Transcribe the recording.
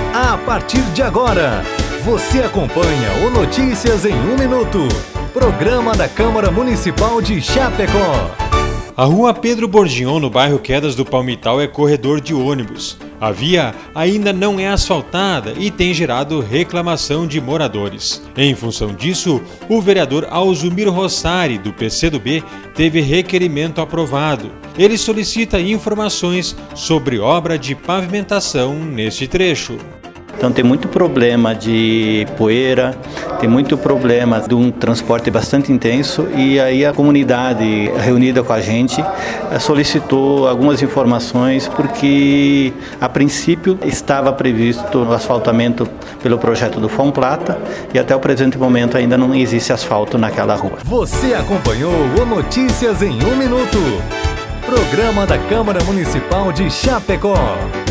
A partir de agora, você acompanha o Notícias em 1 Minuto, programa da Câmara Municipal de Chapecó. A rua Pedro Bourguignon, no bairro Quedas do Palmital, é corredor de ônibus. A via ainda não é asfaltada e tem gerado reclamação de moradores. Em função disso, o vereador Alzumir Rossari, do PCdoB, teve requerimento aprovado. Ele solicita informações sobre obra de pavimentação neste trecho. Então tem muito problema de poeira, tem muito problema de um transporte bastante intenso e aí a comunidade reunida com a gente solicitou algumas informações porque a princípio estava previsto o asfaltamento pelo projeto do Fomplata e até o presente momento ainda não existe asfalto naquela rua. Você acompanhou o Notícias em 1 Minuto, programa da Câmara Municipal de Chapecó.